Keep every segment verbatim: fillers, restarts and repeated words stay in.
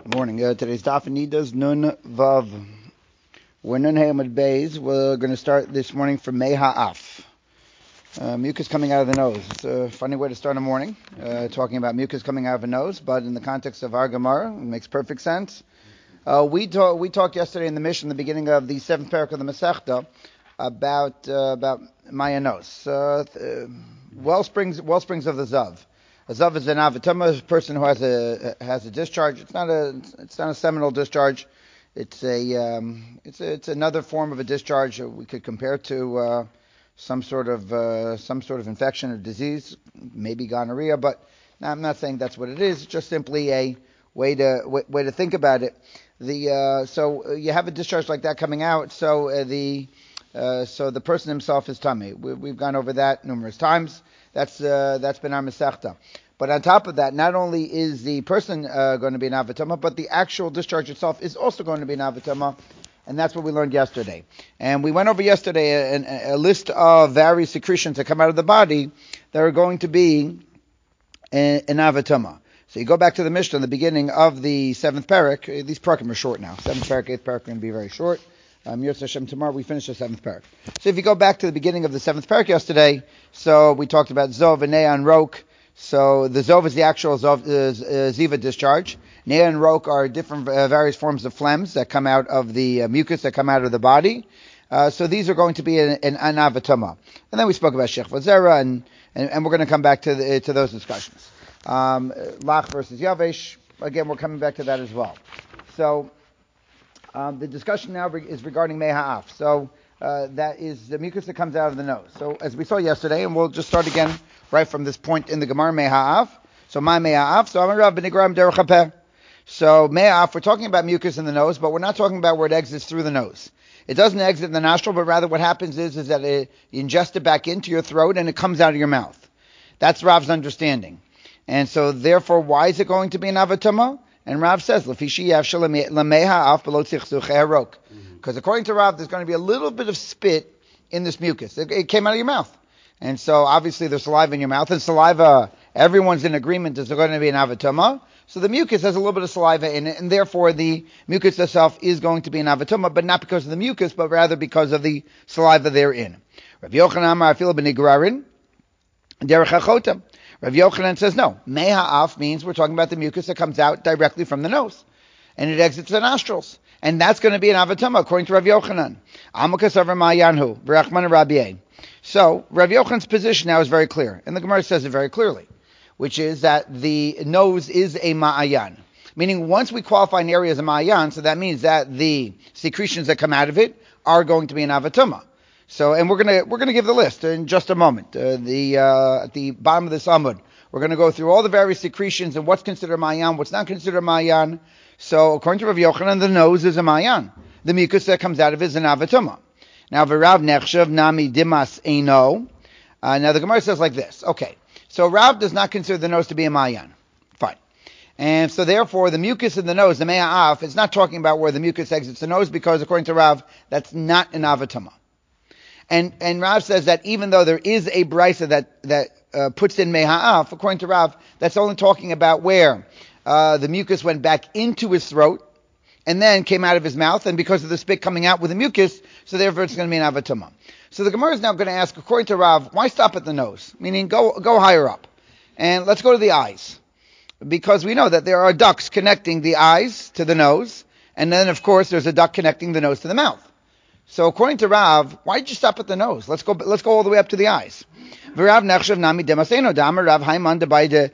Good morning. Uh, today's daf Nidas Nun Vav. We're Nun Hayamad Beis. We're going to start this morning from Mei Ha'af. Uh, mucus coming out of the nose. It's a funny way to start a morning, uh, talking about mucus coming out of a nose, but in the context of our Gemara, it makes perfect sense. Uh, we, talk, we talked yesterday in the Mishnah, the beginning of the seventh parak of the Masechta, about uh, about Maya nose. Uh, th- well springs, well springs of the Zav. A zav is an avatama, a person who has a has a discharge. It's not a it's not a seminal discharge. It's a um, it's a, it's another form of a discharge that we could compare to uh, some sort of uh, some sort of infection or disease, maybe gonorrhea. But I'm not saying that's what it is. It's just simply a way to way, way to think about it. The uh, so you have a discharge like that coming out. So uh, the uh, so the person himself is tummy. We, we've gone over that numerous times. That's uh, that's been our Masechta. But on top of that, not only is the person uh, going to be an avatama, but the actual discharge itself is also going to be an avatama, and that's what we learned yesterday. And we went over yesterday a, a, a list of various secretions that come out of the body that are going to be an, an avatama. So you go back to the Mishnah in the beginning of the seventh parak. These parakim are short now. Seventh parak, eighth parak are going to be very short. Um, Yirtzeh Hashem, tomorrow we finish the seventh parak. So if you go back to the beginning of the seventh parak yesterday, so we talked about Zov and Nea and Rok. So the Zov is the actual Zov, uh, uh, Ziva discharge. Nea and Rok are different, uh, various forms of phlegms that come out of the uh, mucus that come out of the body. Uh, so these are going to be an, an anavatama. And then we spoke about Shech Vazera, and, and, and we're going to come back to the, to those discussions. Um, Lach versus Yavesh, again, we're coming back to that as well. So Um, the discussion now re- is regarding Mei Ha'af. So uh, that is the mucus that comes out of the nose. So as we saw yesterday, and we'll just start again right from this point in the Gemara, Mei Ha'af. So my Mei Ha'af. So Amar Rav B'Nigram Derech HaPeh. So Mei Ha'af, we're talking about mucus in the nose, but we're not talking about where it exits through the nose. It doesn't exit in the nostril, but rather what happens is, is that it, you ingest it back into your throat and it comes out of your mouth. That's Rav's understanding. And so therefore, why is it going to be an avatama? And Rav says, because according to Rav, there's going to be a little bit of spit in this mucus. It, it came out of your mouth. And so obviously there's saliva in your mouth, and saliva, everyone's in agreement is going to be an avatama. So the mucus has a little bit of saliva in it, and therefore the mucus itself is going to be an avatama, but not because of the mucus, but rather because of the saliva therein. Rav Yochanan Amar Afil b'Nigrarin Derech HaChotam. Rav Yochanan says no. Mei Ha'af means we're talking about the mucus that comes out directly from the nose, and it exits the nostrils, and that's going to be an avatama according to Rav Yochanan. Amakas over Ma'yanhu B'Rachman Rabbieh. So Rav Yochanan's position now is very clear, and the Gemara says it very clearly, which is that the nose is a Ma'ayan, meaning once we qualify an area as a Ma'ayan, so that means that the secretions that come out of it are going to be an avatama. So, and we're gonna we're gonna give the list in just a moment. Uh, the uh, at the bottom of this amud, we're gonna go through all the various secretions and what's considered mayan, what's not considered mayan. So, according to Rav Yochanan, the nose is a mayan. The mucus that comes out of it is an avatuma. Now, v'Rav nechshav nami dimas eino. Uh, now, the Gemara says like this. Okay, so Rav does not consider the nose to be a mayan. Fine. And so, therefore, the mucus in the nose, the mei ha'af, it's not talking about where the mucus exits the nose because, according to Rav, that's not an avatuma. And and Rav says that even though there is a brisa that that uh, puts in Mei Ha'af, according to Rav, that's only talking about where uh, the mucus went back into his throat and then came out of his mouth, and because of the spit coming out with the mucus, so therefore it's going to be an avatama. So the Gemara is now going to ask, according to Rav, why stop at the nose? Meaning go go higher up, and let's go to the eyes, because we know that there are ducts connecting the eyes to the nose, and then of course there's a duct connecting the nose to the mouth. So according to Rav, why did you stop at the nose? Let's go. Let's go all the way up to the eyes. V'Rav nechshav nami demaseno dama Rav Haiman debayde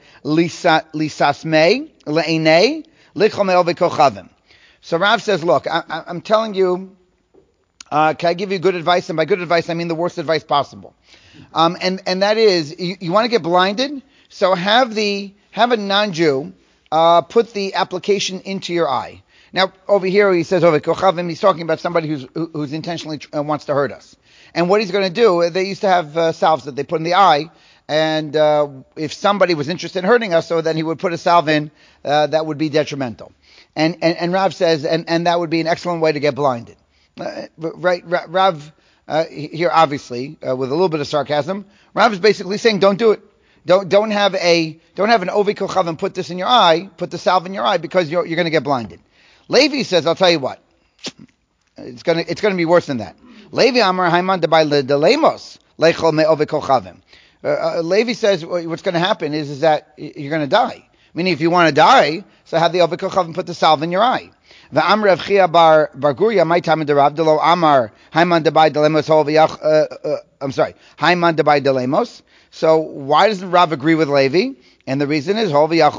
lisasmei leinei lichomel v'kochavim. So Rav says, look, I, I, I'm telling you, uh, can I give you good advice? And by good advice, I mean the worst advice possible. Um, and and that is, you, you want to get blinded, so have the have a non-Jew uh, put the application into your eye. Now, over here he says, over Kochavim, he's talking about somebody who's who's intentionally uh, wants to hurt us. And what he's going to do, they used to have uh, salves that they put in the eye, and uh, if somebody was interested in hurting us, so then he would put a salve in uh, that would be detrimental. And, and and Rav says, and, and that would be an excellent way to get blinded. Uh, right, Rav, uh, here obviously, uh, with a little bit of sarcasm, Rav is basically saying, don't do it. Don't don't have a don't have an ovi kochav and put this in your eye, put the salve in your eye because you're you're going to get blinded. Levi says, I'll tell you what, it's going to it's going to be worse than that. Levi Amar Haiman Debai Delemos Lechol Me Ovi Kochavim. Levi says what's going to happen is is that you're going to die. Meaning, if you want to die, so have the ovi kochav and put the salve in your eye. The Amr of Chia bar bar Guria, my time in the Rav Delo Amar Haiman Debai Delemos Hol I'm sorry, Haiman Debai Delemos. So why doesn't Rav agree with Levi? And the reason is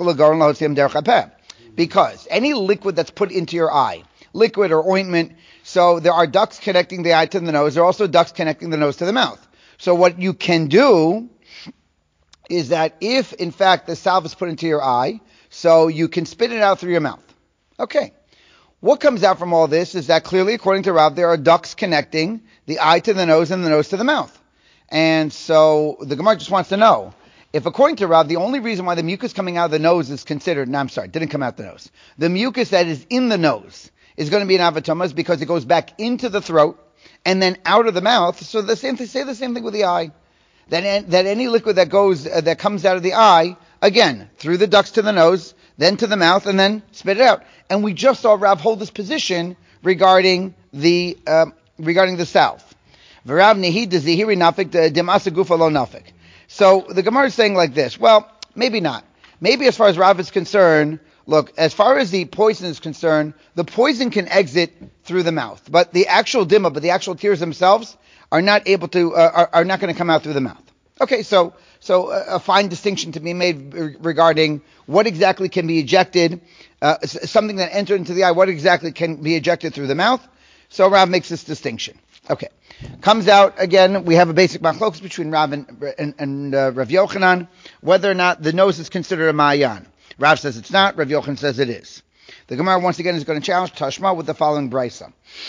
because any liquid that's put into your eye, liquid or ointment, so there are ducts connecting the eye to the nose. There are also ducts connecting the nose to the mouth. So what you can do is that if, in fact, the salve is put into your eye, so you can spit it out through your mouth. Okay. What comes out from all this is that clearly, according to Rav, there are ducts connecting the eye to the nose and the nose to the mouth. And so the Gemara just wants to know, if according to Rav, the only reason why the mucus coming out of the nose is considered, no, I'm sorry, didn't come out the nose. The mucus that is in the nose is going to be an avatoma is because it goes back into the throat and then out of the mouth. So the same thing, say the same thing with the eye. That, that any liquid that goes, uh, that comes out of the eye, again, through the ducts to the nose, then to the mouth, and then spit it out. And we just saw Rav hold this position regarding the, uh, regarding the salve. So the Gemara is saying like this. Well, maybe not. Maybe as far as Rav is concerned, look, as far as the poison is concerned, the poison can exit through the mouth. But the actual dimma, but the actual tears themselves are not able to, uh, are, are not going to come out through the mouth. Okay, so so a, a fine distinction to be made regarding what exactly can be ejected, uh, something that entered into the eye, what exactly can be ejected through the mouth. So Rav makes this distinction. Okay. Comes out, again, we have a basic machlokus between Rav and, and, and uh, Rav Yochanan, whether or not the nose is considered a ma'ayan. Rav says it's not, Rav Yochanan says it is. The Gemara, once again, is going to challenge Tashma with the following brisa.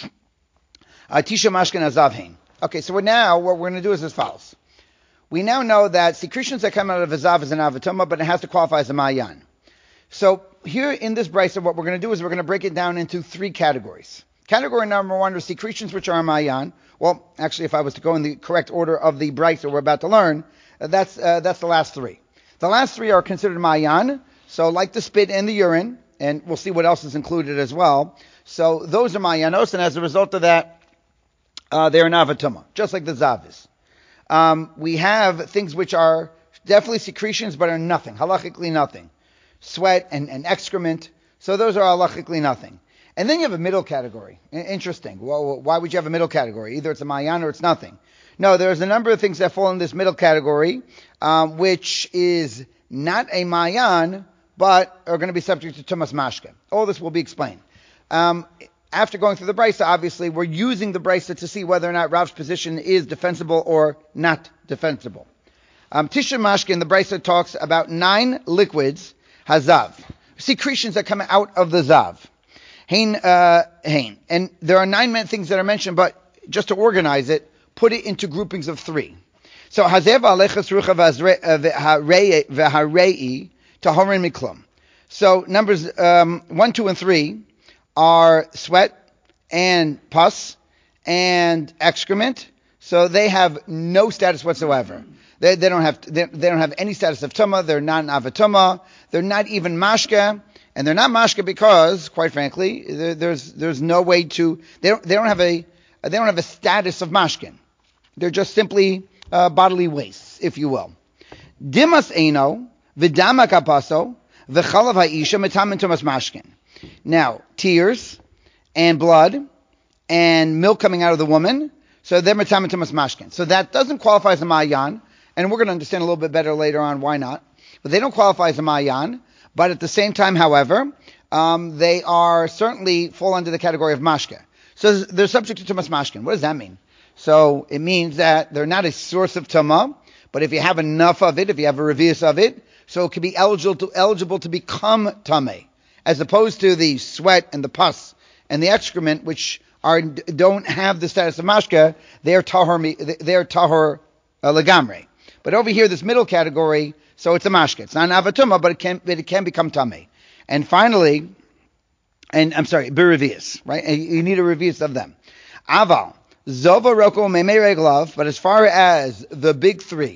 Tisha mashkin azav hein. Okay, so we're now, what we're going to do is as follows. We now know that secretions that come out of a zav is an avatoma, but it has to qualify as a ma'ayan. So here in this brisa, what we're going to do is we're going to break it down into three categories. Category number one are secretions which are a ma'ayan. Well, actually, if I was to go in the correct order of the brisa we're about to learn, uh, that's uh, that's the last three. The last three are considered ma'ayan, so like the spit and the urine, and we'll see what else is included as well. So those are ma'ayanos, and as a result of that, uh, they're an avatoma, just like the zav is. Um, we have things which are definitely secretions, but are nothing, halachically nothing. Sweat and, and excrement, so those are halachically nothing. And then you have a middle category. Interesting. Well, why would you have a middle category? Either it's a ma'ayan or it's nothing. No, there's a number of things that fall in this middle category, um, which is not a ma'ayan, but are going to be subject to tumas mashke. All this will be explained. Um, after going through the brisa, obviously, we're using the brisa to see whether or not Rav's position is defensible or not defensible. Um, Tisha mashke in the brisa talks about nine liquids, hazav, secretions that come out of the zav. Hain, uh, hain. And there are nine things that are mentioned, but just to organize it, put it into groupings of three. So, hazev alechas rucha v'harei tahorin miklum. So, numbers um, one, two, and three are sweat and pus and excrement. So they have no status whatsoever. They, they don't have they, they don't have any status of tumah. They're not an avatuma. They're not even mashka. And they're not mashka because, quite frankly, there, there's there's no way to they don't they don't have a they don't have a status of mashkin. They're just simply uh, bodily wastes, if you will. Dimas eino v'dama kapaso v'chalav ha'isha metamin tumas mashkin. Now, tears and blood and milk coming out of the woman, so they're metamin tumas mashkin. So that doesn't qualify as a ma'ayan, and we're going to understand a little bit better later on why not. But they don't qualify as a ma'ayan. But at the same time, however, um, they are certainly fall under the category of mashke. So they're subject to tumas mashkin. What does that mean? So it means that they're not a source of tumah, but if you have enough of it, if you have a revius of it, so it can be eligible to, eligible to become tameh, as opposed to the sweat and the pus and the excrement, which are don't have the status of mashke. They're tahor, they're tahor uh, legamre. But over here, this middle category. So it's a mashke. It's not an avatuma, but it can but it can become tameh. And finally, and I'm sorry, b'revius, right? You need a revius of them. Aval, zova roko memei reglav. But as far as the big three,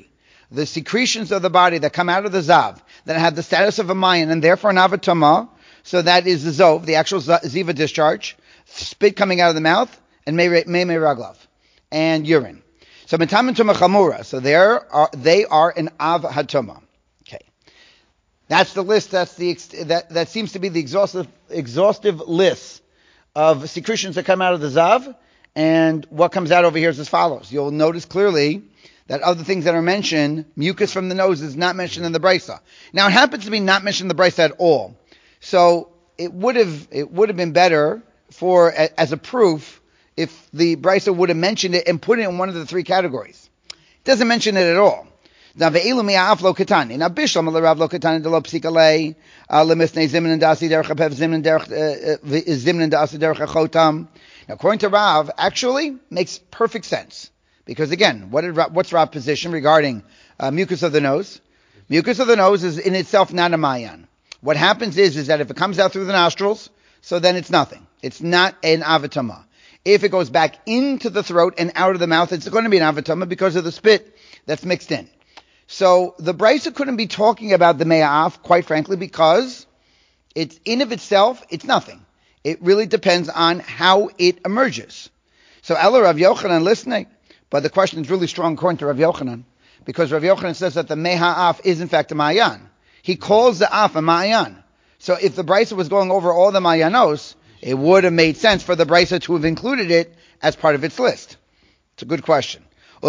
the secretions of the body that come out of the zav, that have the status of a mayan, and therefore an avatama, so that is the zov, the actual ziva discharge, spit coming out of the mouth, and mei raglav, and urine. So metamin tuma chamura, so there are, they are an av hatuma. Okay. That's the list, that's the, that, that seems to be the exhaustive, exhaustive list of secretions that come out of the zav, and what comes out over here is as follows. You'll notice clearly that other things that are mentioned, mucus from the nose is not mentioned in the brisa. Now it happens to be not mentioned in the brisa at all. So it would have it would have been better for as a proof if the brisa would have mentioned it and put it in one of the three categories. It doesn't mention it at all. Now ve'ilu mi'af lo katani. Now bishlam l'rav lo katani de lo psikalei lemisnei zimnin dasi derech hapev zimnin derech zimnin dasi derech achotam. Now according to Rav, actually makes perfect sense. Because again, what did, what's Rav's position regarding uh, mucus of the nose? Mucus of the nose is in itself not a mayan. What happens is, is that if it comes out through the nostrils, so then it's nothing. It's not an avatama. If it goes back into the throat and out of the mouth, it's going to be an avatama because of the spit that's mixed in. So the brisa couldn't be talking about the me'af, quite frankly, because it's in of itself, it's nothing. It really depends on how it emerges. So Ella Rav Yochanan listening. But the question is really strong according to Rav Yochanan, because Rav Yochanan says that the Meha'af is in fact a Ma'ayan. He calls the Af a Ma'ayan. So if the Brisa was going over all the Ma'ayanos, it would have made sense for the Brisa to have included it as part of its list. It's a good question.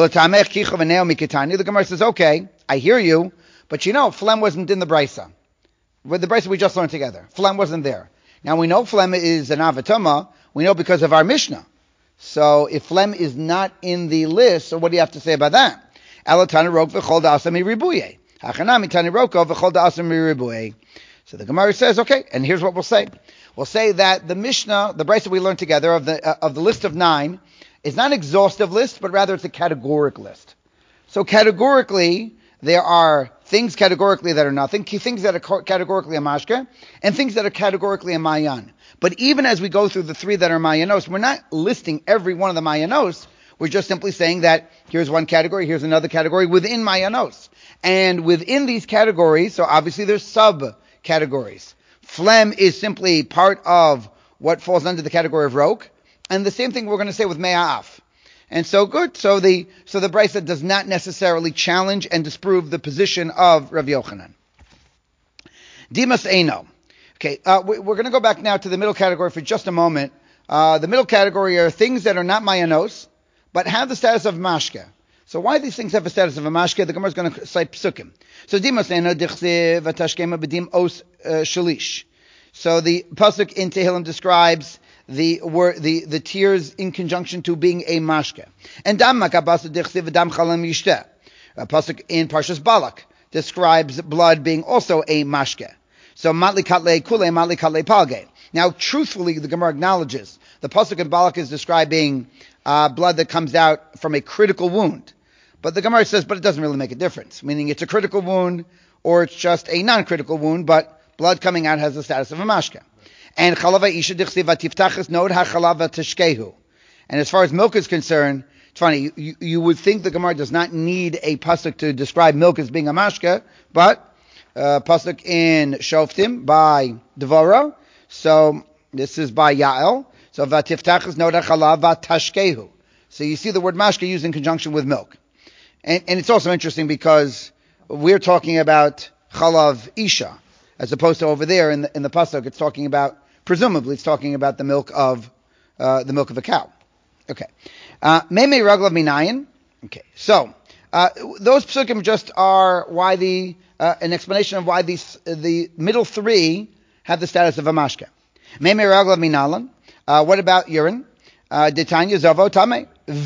The Gemara says, okay, I hear you, but you know, phlegm wasn't in the Brisa. With the Brisa we just learned together. Phlegm wasn't there. Now we know phlegm is an Avatama, we know because of our Mishnah. So if phlegm is not in the list, so what do you have to say about that? So the Gemara says, okay, and here's what we'll say. We'll say that the Mishnah, the brisa we learned together of the uh, of the list of nine, is not an exhaustive list, but rather it's a categoric list. So categorically, there are things categorically that are nothing, things that are categorically a mashke, and things that are categorically a mayan. But even as we go through the three that are mayanos, we're not listing every one of the mayanos. We're just simply saying that here's one category, here's another category within mayanos. And within these categories, so obviously there's sub-categories. Phlegm is simply part of what falls under the category of rok. And the same thing we're going to say with me'af. And so good. So the so the brisa does not necessarily challenge and disprove the position of Rav Yochanan. Dimas Eino. Okay, uh, we, we're going to go back now to the middle category for just a moment. Uh, the middle category are things that are not mayanos, but have the status of mashke. So why these things have the status of a mashke? The Gemara is going to cite psukim. So Dimas Eino dichsiv atashkema b'dim os shalish. So the pasuk in Tehillim describes the word, the, the tears in conjunction to being a mashke. And dam makabasa dichsiv dam chalam yishteh. A pasuk in Parshas Balak describes blood being also a mashke. So matli katle kule, matli katle palge. Now, truthfully, the Gemara acknowledges the pasuk in Balak is describing uh, blood that comes out from a critical wound. But the Gemara says, but it doesn't really make a difference. Meaning it's a critical wound or it's just a non-critical wound, but blood coming out has the status of a mashke. And chalava isha dichsiva tiftachas nod hachalava tashkehu. And as far as milk is concerned, it's funny, you, you would think the Gemara does not need a pasuk to describe milk as being a mashke, but uh, pasuk in Shoftim by Devora. So this is by Yael. So vatiftachas nod hachalava tashkehu. So you see the word mashke used in conjunction with milk. And, and it's also interesting because we're talking about chalav isha, as opposed to over there in the, in the pasuk, it's talking about, presumably, it's talking about the milk of uh, the milk of a cow. Okay, meimei raglav minayin. Okay, so uh, those psukim just are why the uh, an explanation of why these uh, the middle three have the status of a mashke. Meimei raglav minalan. Uh, what about urine? Detanya zavo tame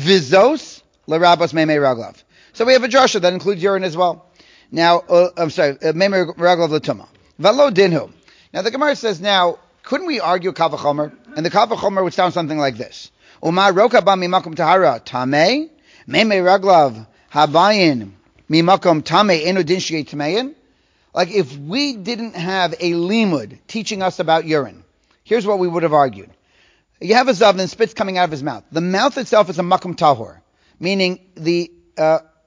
vizos lerabos meimei raglav. So we have a drasha that includes urine as well. Now, uh, I'm sorry, meimei raglav l'tuma. Velo dinhu. Now the Gemara says, now, couldn't we argue kavachomer? And the kavachomer would sound something like this. Umar roka ba mimakum tahara tamei, meimei raglav habayin mimakum tamei enu din shei tamein. Like if we didn't have a limud teaching us about urine, here's what we would have argued. You have a zav and spit's coming out of his mouth. The mouth itself is a makum tahor, meaning the uh,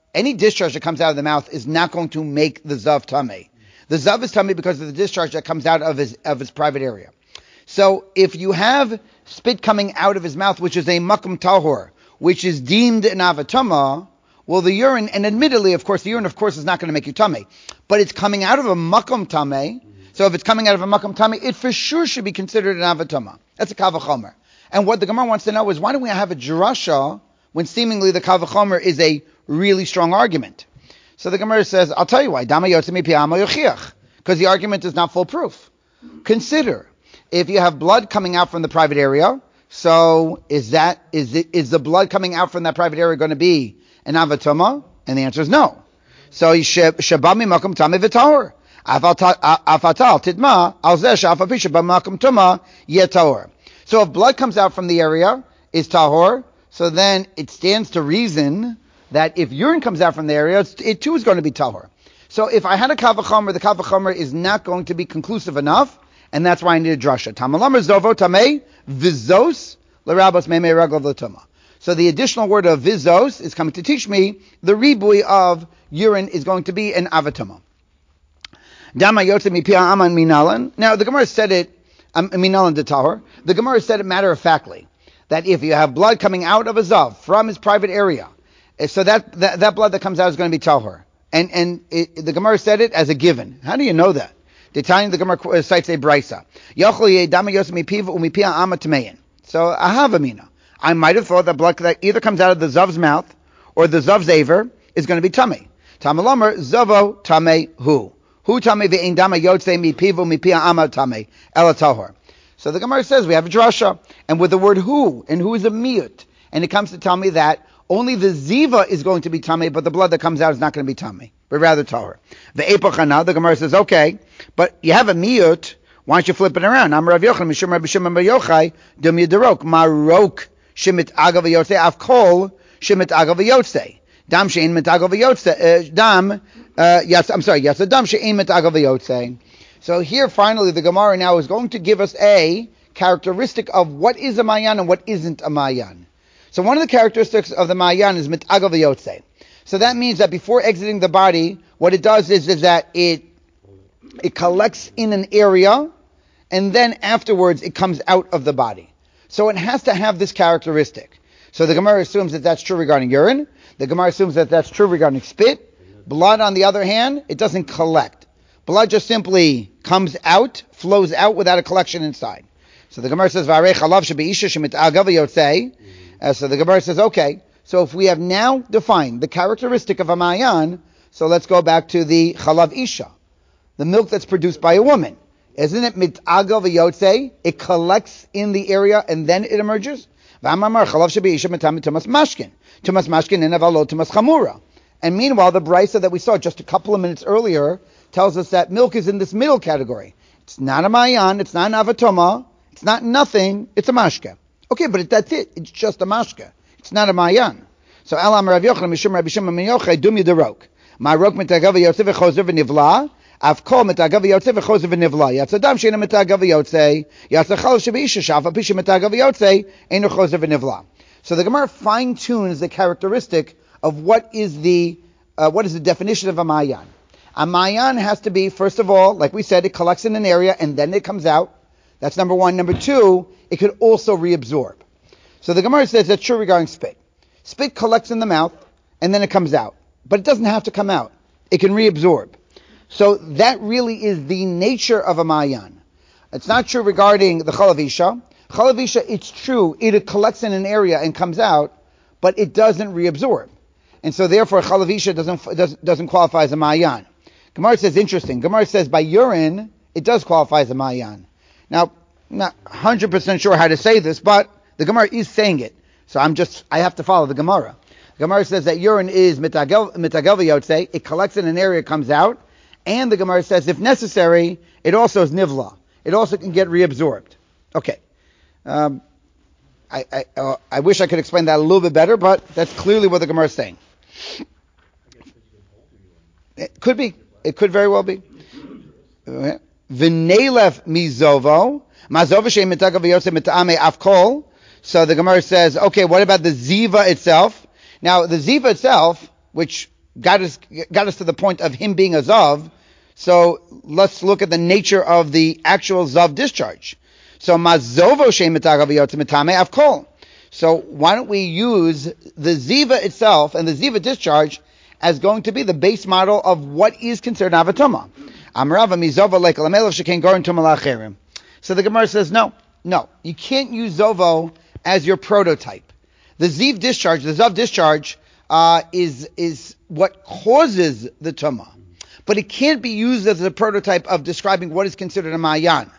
any discharge that comes out of the mouth is not going to make the zav tamei. The zav is tamei because of the discharge that comes out of his of his private area. So if you have spit coming out of his mouth, which is a makom tahor, which is deemed an avatama, well, the urine, and admittedly, of course, the urine, of course, is not going to make you tummy, but it's coming out of a makom tamei. So if it's coming out of a makom tamei, it for sure should be considered an avatama. That's a kavachomer. And what the Gemara wants to know is, why do we have a drasha when seemingly the kavachomer is a really strong argument? So the Gemara says, I'll tell you why. Because the argument is not foolproof. Consider, if you have blood coming out from the private area, so is that is it is the blood coming out from that private area going to be an avatama? And the answer is no. So shabami makom tame v'tahor. Afatal tidma al zeh shafapi shabami makom tuma yetahor. So if blood comes out from the area, is tahor. So then it stands to reason that if urine comes out from the area, it too is going to be tahor. So if I had a kavachomer, the kavachomer is not going to be conclusive enough, and that's why I need a drasha. Tamalamar zovo tamei vizos l'rabos meimei raglav l'tuma. So the additional word of vizos is coming to teach me the ribui of urine is going to be an avatuma. Dama yotze mipia aman minalan. Now the Gemara said it, um, minalan de tahor. The Gemara said it matter of factly that if you have blood coming out of a zav from his private area, so that, that, that blood that comes out is going to be tahor. And and it, the Gemara said it as a given. How do you know that? The Italian, the Gemara cites a brisa. So ahavamina. I might have thought that blood that either comes out of the zav's mouth or the zav's aver is going to be tummy. Tamalomer zavo tame hu hu tame ve'in dama yotze mi pivu mi pia ama tame ela tahor. So the Gemara says we have a drasha, and with the word who, and who is a miyut, and it comes to tell me that only the ziva is going to be tamei, but the blood that comes out is not going to be tamei, but rather tahor. The epochana, the Gemara says, okay, but you have a miyut, why don't you flip it around? Am Rav Yochanan, Mishum Rabbi Shimon Bar Yochai, Dum Yidarok, Marok, Shemit Agav Yotzei, Avkol, Shemit Agav Yotzei. Dam Shein Mit Agav Yotzei, Dam, yes, I'm sorry, yes, Dam Shein Mit Agav Yotzei. So here, finally, the Gemara now is going to give us a characteristic of what is a mayan and what isn't a mayan. So one of the characteristics of the mayan is mit'agav v'yotzei. So that means that before exiting the body, what it does is, is that it it collects in an area, and then afterwards it comes out of the body. So it has to have this characteristic. So the Gemara assumes that that's true regarding urine. The Gemara assumes that that's true regarding spit. Blood, on the other hand, it doesn't collect. Blood just simply comes out, flows out without a collection inside. So the Gemara says, "V'arei chalav shebeisha shemit'agav v'yotzei." Uh, so the Gemara says, okay, so if we have now defined the characteristic of a mayan, so let's go back to the chalav isha, the milk that's produced by a woman. Isn't it mit'agav v'yotzei? It collects in the area and then it emerges. V'amamar chalav shebeisha mitami tumas mashkin. Tumas mashkin and avalo tumas chamura. And meanwhile, the brisa that we saw just a couple of minutes earlier tells us that milk is in this middle category. It's not a mayan, it's not an avatoma, it's not nothing, it's a mashke. Okay, but it, that's it. It's just a mashka. It's not a mayan. So Elam Rav Yochanan Mishum Rabbi Shimon Ben Yochai Dum Yidarok. Marok mitagav yotzei v'chozer v'nivla. Avkol mitagav yotzei v'chozer v'nivla. Yatzadam sheina mitagav yotzei. Yatzachal shebeisha shafa pisha mitagav yotzei einu chozer v'nivla. So the Gemara fine tunes the characteristic of what is the uh, what is the definition of a mayan. A mayan has to be, first of all, like we said, it collects in an area and then it comes out. That's number one. Number two, it could also reabsorb. So the Gemara says that's true regarding spit. Spit collects in the mouth, and then it comes out. But it doesn't have to come out. It can reabsorb. So that really is the nature of a mayan. It's not true regarding the chalav isha. Chalav isha, it's true, it collects in an area and comes out, but it doesn't reabsorb. And so therefore chalav isha doesn't, doesn't, doesn't qualify as a mayan. Gemara says, interesting. Gemara says by urine, it does qualify as a mayan. Now, I'm not one hundred percent sure how to say this, but the Gemara is saying it. So I'm just, I have to follow the Gemara. The Gemara says that urine is mitagav v'yotzei. It collects in an area, comes out. And the Gemara says, if necessary, it also is nivla. It also can get reabsorbed. Okay. Um, I, I, uh, I wish I could explain that a little bit better, but that's clearly what the Gemara is saying. It could be. It could very well be. Okay. V'neilef mizovo, mazovo she'im mitagav v'yotzei mit'amei afkol. So the Gemara says, okay, what about the ziva itself? Now, the ziva itself, which got us got us to the point of him being a zav. So let's look at the nature of the actual zav discharge. So mazovo shemitagav yotze mitame avkol. So why don't we use the ziva itself and the ziva discharge as going to be the base model of what is considered avatoma? Amrava mizova like lamelach sheken gorin tumalacherim. So the Gemara says no, no, you can't use zovo as your prototype. The ziv discharge, the zav discharge, uh, is is what causes the tumah, but it can't be used as a prototype of describing what is considered a ma'ayan.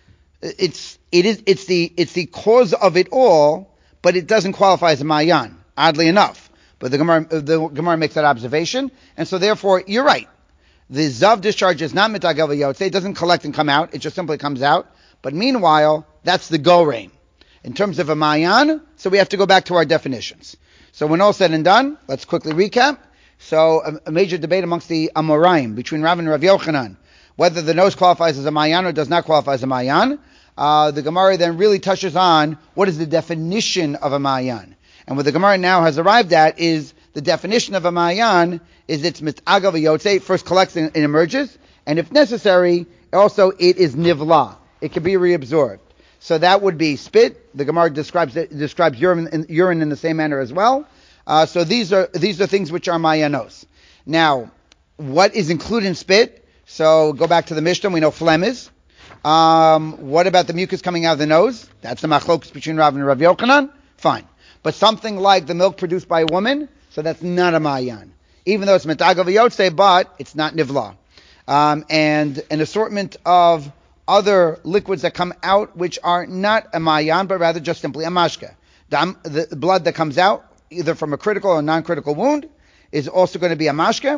It's it is it's the it's the cause of it all, but it doesn't qualify as a ma'ayan. Oddly enough, but the Gemara the Gemara makes that observation, and so therefore you're right. The zav discharge is not mitagav v'yotze. It doesn't collect and come out. It just simply comes out. But meanwhile, that's the go rein. In terms of a ma'ayan, so we have to go back to our definitions. So when all said and done, let's quickly recap. So a, a major debate amongst the Amoraim between Rav and Rav Yochanan, whether the nose qualifies as a ma'ayan or does not qualify as a ma'ayan. Uh, the Gemara then really touches on what is the definition of a ma'ayan. And what the Gemara now has arrived at is the definition of a ma'ayan is it's mit'agav v'yotze, first collects and, and emerges, and if necessary, also it is nivla. It can be reabsorbed. So that would be spit. The Gemara describes it, describes urine in, urine in the same manner as well. Uh, so these are these are things which are ma'ayanos. Now, what is included in spit? So go back to the Mishnah. We know phlegm is. Um, what about the mucus coming out of the nose? That's the machlokus between Rav and Rav Yochanan. Fine. But something like the milk produced by a woman, so that's not a ma'ayan. Even though it's mitagav v'yotze, but it's not nivla. Um, and an assortment of other liquids that come out which are not a ma'ayan, but rather just simply a mashka. The, the blood that comes out, either from a critical or non-critical wound, is also going to be a mashka.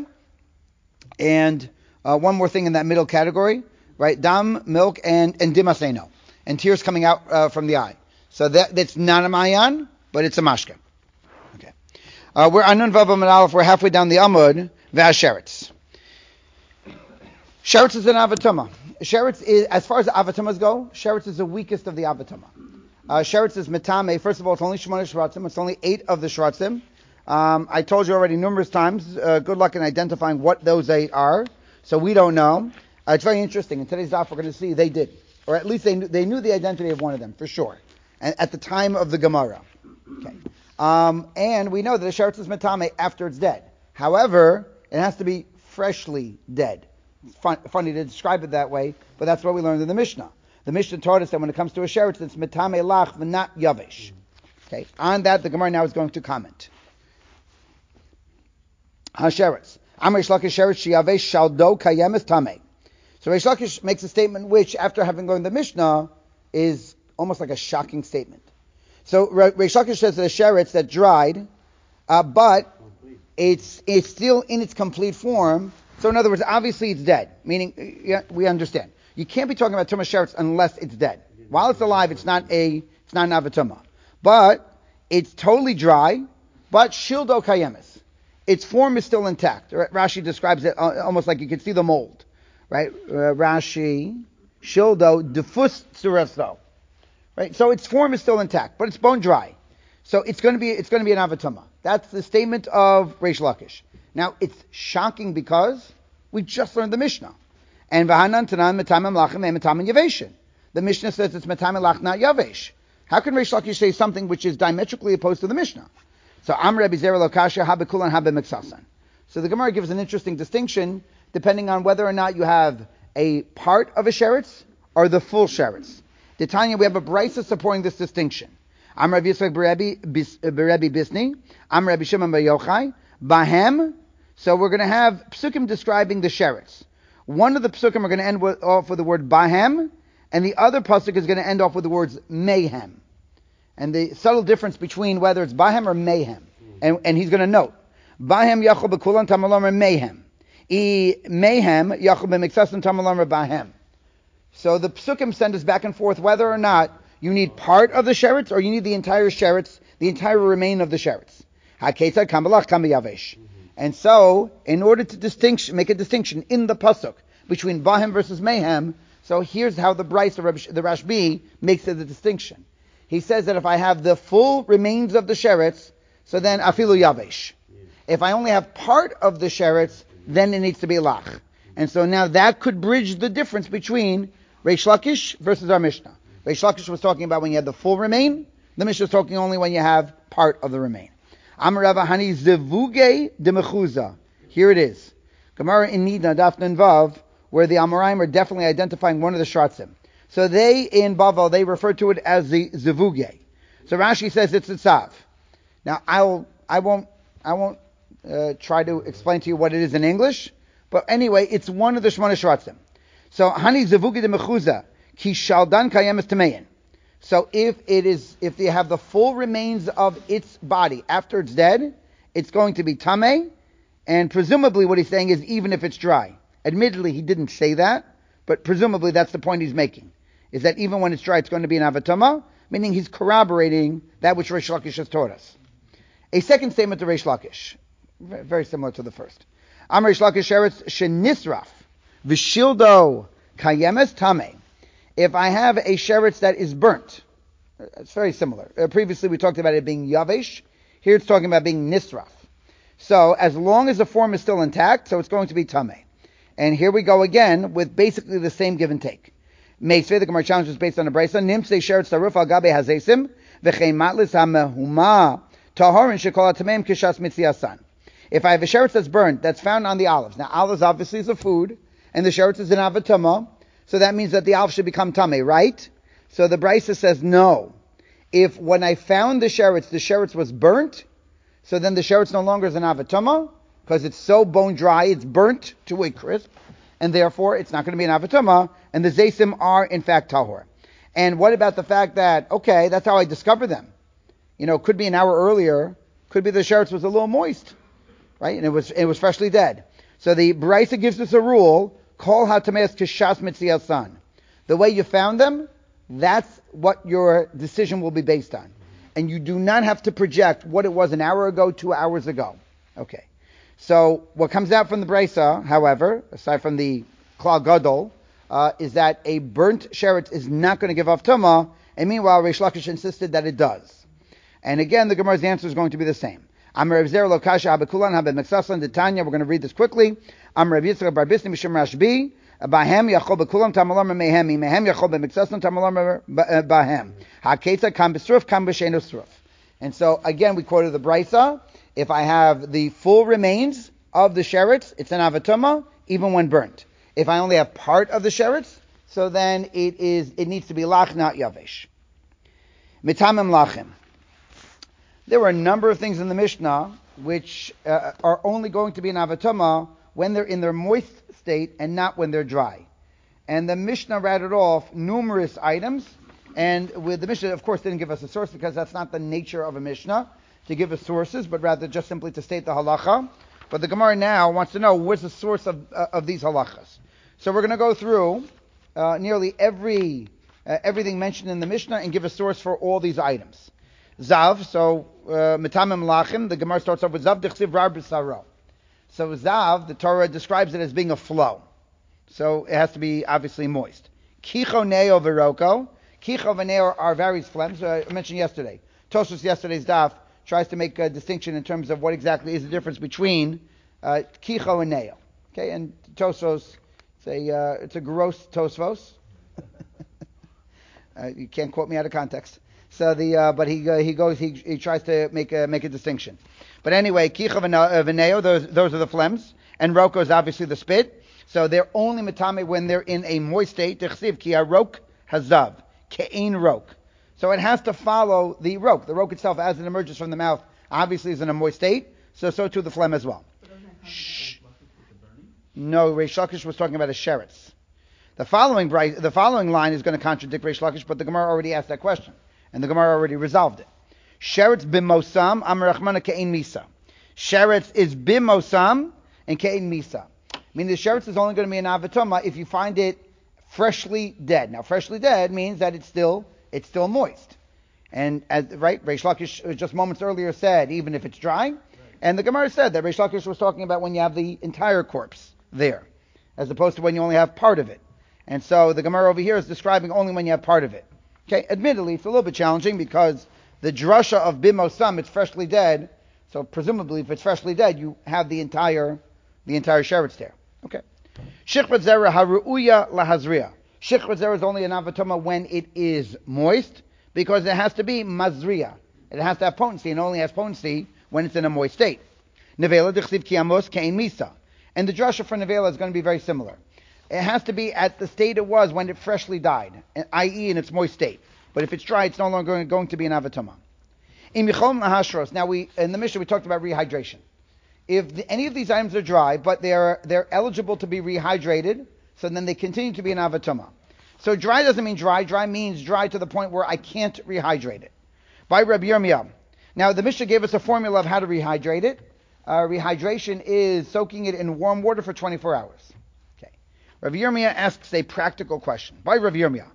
And uh, one more thing in that middle category, right? Dam, milk, and, and dimaseno. And tears coming out uh, from the eye. So that that's not a ma'ayan, but it's a mashka. Okay. Uh, we're Anun Vav Amud Aleph, we're halfway down the Amud, V'asheretz. Sheretz is an avatuma. Sheretz is, as far as avatumas go, sheretz is the weakest of the avatuma. Uh, sheretz is metame. First of all, it's only shmona shratzim. It's only eight of the shratzim. Um, I told you already numerous times. Uh, good luck in identifying what those eight are. So we don't know. Uh, it's very interesting. In today's daf, we're going to see they did, or at least they knew, they knew the identity of one of them for sure. And at the time of the Gemara, okay. Um, and we know that the sheretz is metame after it's dead. However, it has to be freshly dead. It's fun, funny to describe it that way, but that's what we learned in the Mishnah. The Mishnah taught us that when it comes to a sheretz, it's metame lach v'nat yavesh. Okay. On that, the Gemara now is going to comment. Ha-sheretz. Am Reish Lakish sheretz sheyavesh shaldo kayemes tameh. So Reish Lakish makes a statement which, after having learned the Mishnah, is almost like a shocking statement. So Reish Lakish says that a sheretz that dried, uh, but it's it's still in its complete form. So in other words, obviously it's dead, meaning yeah, we understand. You can't be talking about tumah sheretz unless it's dead. While it's alive, it's not a it's not an avatuma. But it's totally dry, but shildo kayemis. Its form is still intact. Rashi describes it almost like you can see the mold. Right? Uh, Rashi, shildo, defus tsureso. Right? So its form is still intact, but it's bone dry. So it's going to be it's going to be an avatuma. That's the statement of Reish Lakish. Now, it's shocking because we just learned the Mishnah. And v'hanan tanan metamim lachem and metamim yaveshin. The Mishnah says it's metamim lach, not yavesh. How can Reish Lakish say something which is diametrically opposed to the Mishnah? So, Am Rebbe Zera Lokasha, habe kulan, habe miksasan. So the Gemara gives an interesting distinction depending on whether or not you have a part of a sheretz or the full sheretz. The Tanya, we have a brisa supporting this distinction. Am Rebbe Yitzchak Berebi Bisni, Am Rebbe Shimon Bar Yochai, Bahem. So we're going to have psukim describing the sheretz. One of the psukim are going to end with, off with the word bahem, and the other pasuk is going to end off with the words mayhem. And the subtle difference between whether it's bahem or mayhem. And, and he's going to note, bahem yachol bekulan tamalam mayhem. I mayhem yachol b'miksasan tamalam bahem. So the psukim send us back and forth whether or not you need part of the sheretz or you need the entire sheretz, the entire remain of the sheretz. HaKetzad kamalach kam yavesh. And so, in order to distinction, make a distinction in the pasuk between Bahem versus Mayhem, so here's how the Bryce, the Rashbi, makes the distinction. He says that if I have the full remains of the sheretz, so then afilu yavesh. If I only have part of the sheretz, then it needs to be lach. And so now that could bridge the difference between Reish Lakish versus our Mishnah. Reish Lakish was talking about when you have the full remain. The Mishnah is talking only when you have part of the remain. Amar Rava Hani Zevuge de Mechuza. Here it is. Gemara in Nidna, Daf Nun Vav, where the Amoraim are definitely identifying one of the Shratzim. So they, in Bavel, they refer to it as the Zevuge. So Rashi says it's a Tzav. Now, I'll, I won't, I won't uh, try to explain to you what it is in English, but anyway, it's one of the Shmona Shratzim. So, Hani Zevuge de Mechuza, Ki Shaldan Kayemes Tameyin. So if it is, if they have the full remains of its body after it's dead, it's going to be tameh, and presumably what he's saying is even if it's dry. Admittedly, he didn't say that, but presumably that's the point he's making, is that even when it's dry, it's going to be an avatama, meaning he's corroborating that which Reish Lakish has taught us. A second statement to Reish Lakish, very similar to the first. Am Reish Lakish sheretz shenisraf v'shildo kayemes tameh. If I have a sheretz that is burnt, it's very similar. Uh, previously we talked about it being yavesh. Here it's talking about being nisraf. So as long as the form is still intact, so it's going to be tameh. And here we go again with basically the same give and take. Meisvei, the Gemara challenge is based on a brisa. Nimsei sheretz taruf al gabe hazesim v'chein matlis hamehuma tahorin shekol tameim kishas mitziasan. If I have a sheretz that's burnt, that's found on the olives. Now olives obviously is a food, and the sheretz is an avatama. So that means that the alf should become tameh, right? So the Brisa says no. If when I found the sheretz, the sheretz was burnt, so then the sheretz no longer is an avatama, because it's so bone dry, it's burnt to a crisp, and therefore it's not going to be an avatama, and the zaysim are in fact tahor. And what about the fact that, okay, that's how I discover them. You know, could be an hour earlier, could be the sheretz was a little moist, right? And it was it was freshly dead. So the Brisa gives us a rule, Kol hatameis kishas mitziasan. The way you found them, that's what your decision will be based on. And you do not have to project what it was an hour ago, two hours ago. Okay. So what comes out from the Brisa, however, aside from the Klal Gadol, uh, is that a burnt sheretz is not going to give off Tumah, and meanwhile Reish Lakish insisted that it does. And again, the Gemara's answer is going to be the same. Amar Rav Zera lo kasha habekulan habemeksasan detanya. We're going to read this quickly. Amar Rav Yitzchak bar Bisni mishum Rashbi bahem yachol bekulam tamalam mehem mehem yachol bemeksasan tamalam bahem haketza kam besruf kam b'sheinu sruf. And so again, we quoted the Brisa. If I have the full remains of the sheretz, it's an avatuma even when burnt. If I only have part of the sheretz, so then it is it needs to be lach, not yavesh. Mitamim lachim. There were a number of things in the Mishnah which uh, are only going to be an avatama when they're in their moist state and not when they're dry. And the Mishnah rattled off numerous items, and with the Mishnah, of course, didn't give us a source because that's not the nature of a Mishnah, to give us sources, but rather just simply to state the halacha. But the Gemara now wants to know where's the source of uh, of these halachas. So we're going to go through uh, nearly every uh, everything mentioned in the Mishnah and give a source for all these items. Zav, so Mitamim Lachim, the Gemara starts off with Zav Dechsiv Rar B'Saro. So Zav, the Torah describes it as being a flow. So it has to be obviously moist. Kicho Neo Veroko. Kicho Veneo are various phlegms. Uh, I mentioned yesterday. Tosfos yesterday's daf tries to make a distinction in terms of what exactly is the difference between uh, Kicho and Neo. Okay, and Tosfos, it's a, uh, it's a gross Tosfos. uh, you can't quote me out of context. So the uh, but he uh, he goes he he tries to make a make a distinction. But anyway, kicha v'neo, those those are the phlegms, and roko is obviously the spit. So they're only matame when they're in a moist state. Tichsiv ki harok hazav ke'ein rok. So it has to follow the rok. The rok itself, as it emerges from the mouth, obviously is in a moist state. So so too the phlegm as well. Shh. No, Reish Lakish was talking about a sheretz. The following the following line is going to contradict Reish Lakish, but the Gemara already asked that question. And the Gemara already resolved it. Sheretz bimosam amar rachmana ke'ein misa. Sheretz is bimosam and ke'ein misa. I mean, the sheretz is only going to be an avatoma if you find it freshly dead. Now, freshly dead means that it's still it's still moist. And as right, Reish Lakish just moments earlier said even if it's dry. Right. And the Gemara said that Reish Lakish was talking about when you have the entire corpse there, as opposed to when you only have part of it. And so the Gemara over here is describing only when you have part of it. Okay, admittedly, it's a little bit challenging because the drasha of bimosam, it's freshly dead, So presumably, if it's freshly dead, you have the entire the entire sheretz there. Okay. Shichvat zera haruuya lahazriya. Shichvat zera is only an avatoma when it is moist, because it has to be mazriya. It has to have potency, and only has potency when it's in a moist state. Nevela dechsiv kiamos kein misa. And the drasha for nevela is going to be very similar. It has to be at the state it was when it freshly died, that is in its moist state. But if it's dry, it's no longer going to be an avatoma. Now, we in the Mishnah we talked about rehydration. If the, any of these items are dry, but they're they're eligible to be rehydrated, so then they continue to be an avatoma. So dry doesn't mean dry. Dry means dry to the point where I can't rehydrate it. By Rabbi Yirmiyah. Now, the Mishnah gave us a formula of how to rehydrate it. Uh, rehydration is soaking it in warm water for twenty-four hours. Okay. Rabbi Yirmiyah asks a practical question. By Rabbi Yirmiyah.